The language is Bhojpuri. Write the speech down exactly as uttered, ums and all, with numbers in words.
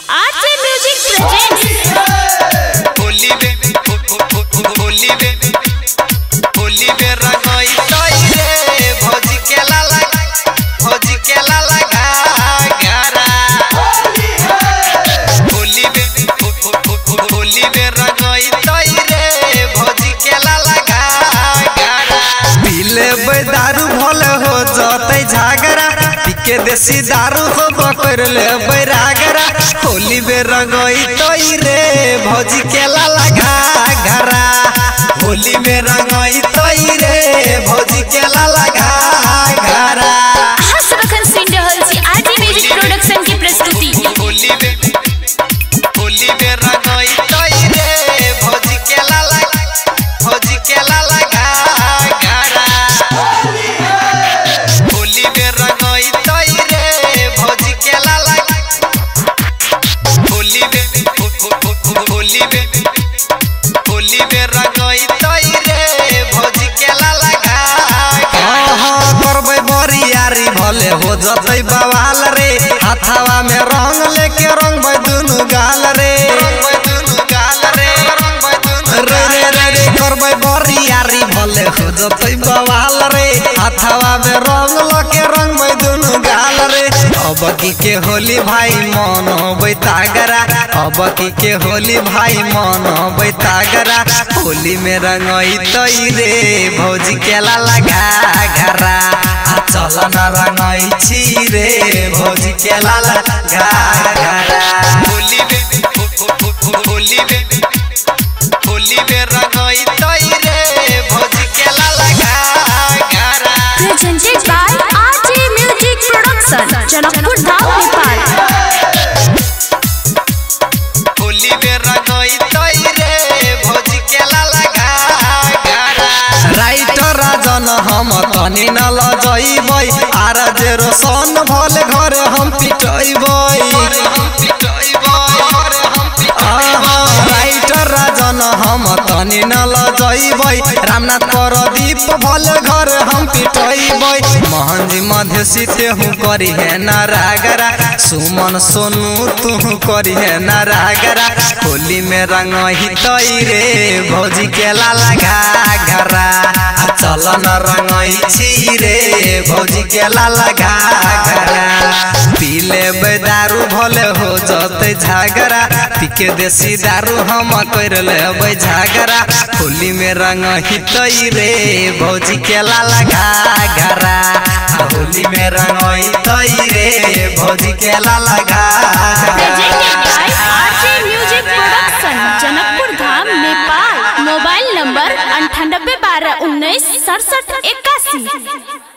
आरजे म्यूजिक प्रेजेंट्स होली में होली में होली में रंगई तई रे भौजी के लाला भौजी के लाला घाघरा होली में होली में रंगई तई रे भौजी के लाला घाघरा पीले दारू भले हो जतई झगड़ा पीके देसी दारू हो पकड़ ले बैरागरा होली में रंगई तई रे भौजी के लाला घाघरा होली में रंगई तई रे भौजी के लाला घाघरा हसरखन सिंह रहल छी आरजे म्यूजिक प्रोडक्शन की प्रस्तुति होली में होली में रंगई तई रे भौजी के लाला भौजी के लाला घाघरा होली में रंगई तई रे भौजी के लाला होली में होली में होली में रंगई तई रे भौजी के लाला घाघरा करबै बरियारी भले हो जतई बवाल रे हाथवा में रंग लेके रंगबै दुनु गाल रे रंगबै दुनु गाल रे रंगबै दुनु रे रे रे रे करबै बरियारी भले हो जतई बवाल रे हाथवा में रंग लेके रंगबै दुनु गाल रे अब की के होली भाई मन होबै तागरा अब की के होली भाई मन होबै तागरा होली में रंगई तई रे भौजी के लाला घाघरा चल न रंगई छी रे भौजी के लाला घाघरा होली में होली में होली में रंगई तई रे भौजी के लाला घाघरा presented by RJ music production Janakpur Dham Nepal Holi में रंगई तई रे भौजी के लाला घाघरा राइटर राजन हम तनी न लजइबै आर जे रोशन भले घर हम पिटइबै हम पिटइबै हम पिटइबै राइटर राजन हम तनी न लजइबै रामनाथ प्रदीप भले घर हम पिटइबै महंजी मधेसी तेहू करी है नारागरा सुमन सोनू तू करी है नारागरा होली में रंगही तई रे भौजी के लाला घाघरा चल न रंगई छी रे भौजी के लाला घाघरा पीले दारू भले हो जतई झगड़ा पीके देसी दारू हम कर लेबै झगड़ा होली में रंगही तई रे भौजी के लाला घाघरा होली में रंगई तई रे भौजी के लाला घाघरा presented by RJ music production Janakpur Dham Nepal mobile number अंठानबे बारह उन्नीस सड़सठ इक्यासी।